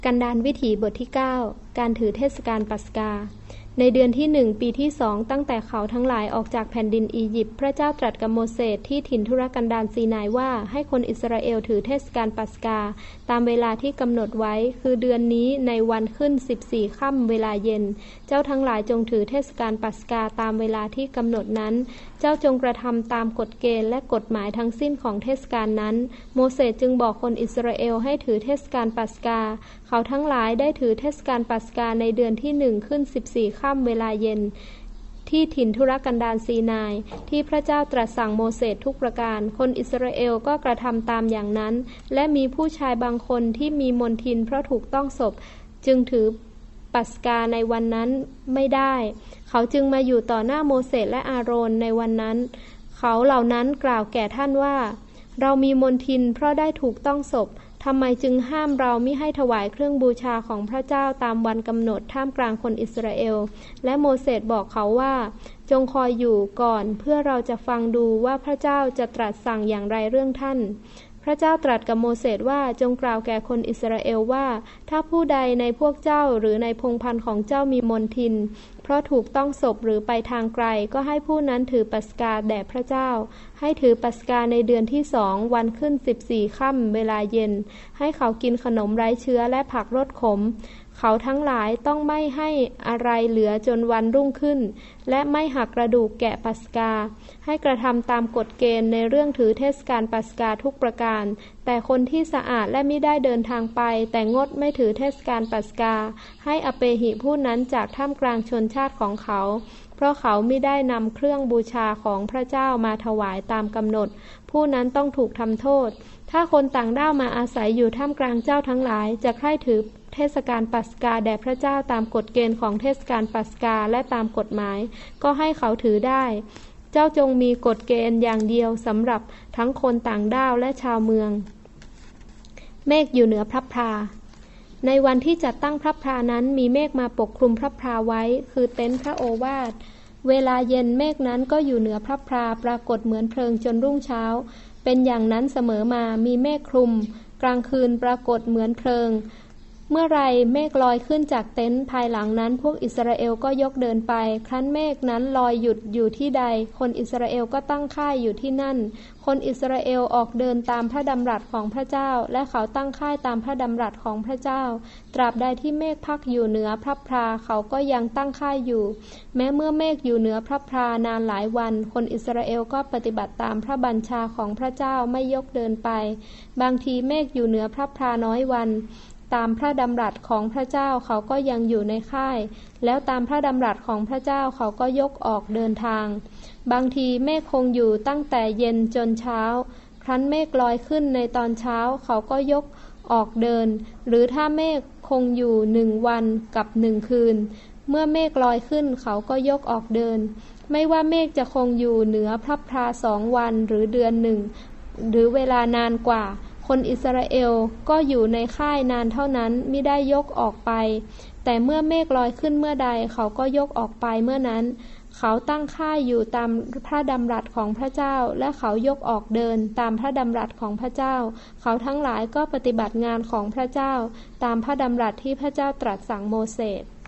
กันดารวิถีบทที่ 9 การถือเทศกาลปัสกาในเดือนที่1ปีที่2ตั้งแต่เขาทั้งหลายออกจากแผ่นดินอียิปต์พระเจ้าตรัสกับโมเสสที่ถิ่นทุรกันดารซีนายว่าให้คนอิสราเอลถือเทศกาลปัสกาตามเวลาที่กำหนดไว้คือเดือนนี้ในวันขึ้น14ค่ำเวลาเย็นเจ้าทั้งหลายจงถือเทศกาลปัสกาตามเวลาที่กำหนดนั้นเจ้าจงกระทำตามกฎเกณฑ์และกฎหมายทั้งสิ้นของเทศกาลนั้นโมเสสจึงบอกคนอิสราเอลให้ถือเทศกาลปัสกาเขาทั้งหลายได้ถือเทศกาลปัสกาในเดือนที่1ขึ้น14ค่ำเวลาเย็นที่ถิ่นทุรกันดารซีนายที่พระเจ้าตรัสสั่งโมเสสทุกประการคนอิสราเอลก็กระทำตามอย่างนั้นและมีผู้ชายบางคนที่มีมลทินเพราะถูกต้องศพจึงถือปัสกาในวันนั้นไม่ได้เขาจึงมาอยู่ต่อหน้าโมเสสและอาโรนในวันนั้นเขาเหล่านั้นกล่าวแก่ท่านว่าเรามีมลทินเพราะได้ถูกต้องศพทำไมจึงห้ามเรามิให้ถวายเครื่องบูชาของพระเจ้าตามวันกำหนดท่ามกลางคนอิสราเอลและโมเสสบอกเขาว่าจงคอยอยู่ก่อนเพื่อเราจะฟังดูว่าพระเจ้าจะตรัสสั่งอย่างไรเรื่องท่านพระเจ้าตรัสกับโมเสสว่าจงกล่าวแก่คนอิสราเอลว่าถ้าผู้ใดในพวกเจ้าหรือในพงศ์พันธุ์ของเจ้ามีมลทินเพราะถูกต้องศพหรือไปทางไกลก็ให้ผู้นั้นถือปัสกาแด่พระเจ้าให้ถือปัสกาในเดือนที่2วันขึ้น14ค่ำเวลาเย็นให้เขากินขนมไร้เชื้อและผักรสขมเขาทั้งหลายต้องไม่ให้อะไรเหลือจนวันรุ่งขึ้นและไม่หักกระดูกแกะปัสกาให้กระทำตามกฎเกณฑ์ในเรื่องถือเทศกาลปัสกาทุกประการแต่คนที่สะอาดและมิได้เดินทางไปแต่งดไม่ถือเทศกาลปัสกาให้อเปหิผู้นั้นจากท่ามกลางชนชาติของเขาเพราะเขามิได้นำเครื่องบูชาของพระเจ้ามาถวายตามกำหนดผู้นั้นต้องถูกทำโทษถ้าคนต่างด้าวมาอาศัยอยู่ท่ามกลางเจ้าทั้งหลายจะใคร่ถือเทศกาลปัสกาแด่พระเจ้าตามกฎเกณฑ์ของเทศกาลปัสกาและตามกฎหมายก็ให้เขาถือได้เจ้าจงมีกฎเกณฑ์อย่างเดียวสำหรับทั้งคนต่างด้าวและชาวเมืองเมฆอยู่เหนือพระพลาในวันที่จัดตั้งพระพลานั้นมีเมฆมาปกคลุมพระพลาไว้คือเต็นท์พระโอวาทเวลาเย็นเมฆนั้นก็อยู่เหนือพระพลาปรากฏเหมือนเพลิงจนรุ่งเช้าเป็นอย่างนั้นเสมอมามีเมฆคลุมกลางคืนปรากฏเหมือนเพลิงเมื่อไรเมฆลอยขึ้นจากเต็นท์ภายหลังนั้นพวกอิสราเอลก็ยกเดินไปครั้นเมฆนั้นลอยหยุดอยู่ที่ใดคนอิสราเอลก็ตั้งค่ายอยู่ที่นั่นคนอิสราเอลออกเดินตามพระดำรัสของพระเจ้าและเขาตั้งค่ายตามพระดำรัสของพระเจ้าตราบใดที่เมฆพักอยู่เหนือพระพลาเขาก็ยังตั้งค่ายอยู่แม้เมื่อเมฆอยู่เหนือพระพลานานหลายวันคนอิสราเอลก็ปฏิบัติตามพระบัญชาของพระเจ้าไม่ยกเดินไปบางทีเมฆอยู่เหนือพระพลาน้อยวันตามพระดำรัสของพระเจ้าเขาก็ยังอยู่ในค่ายแล้วตามพระดำรัสของพระเจ้าเขาก็ยกออกเดินทางบางทีเมฆคงอยู่ตั้งแต่เย็นจนเช้าครั้นเมฆลอยขึ้นในตอนเช้าเขาก็ยกออกเดินหรือถ้าเมฆคงอยู่1 วันกับ1 คืนเมื่อเมฆลอยขึ้นเขาก็ยกออกเดินไม่ว่าเมฆจะคงอยู่เหนือพระพลา2 วันหรือเดือนหนึ่งหรือเวลานานกว่าคนอิสราเอลก็อยู่ในค่ายนานเท่านั้นมิได้ยกออกไปแต่เมื่อเมฆลอยขึ้นเมื่อใดเขาก็ยกออกไปเมื่อนั้นเขาตั้งค่ายอยู่ตามพระดำรัสของพระเจ้าและเขายกออกเดินตามพระดำรัสของพระเจ้าเขาทั้งหลายก็ปฏิบัติงานของพระเจ้าตามพระดำรัสที่พระเจ้าตรัสสั่งโมเสส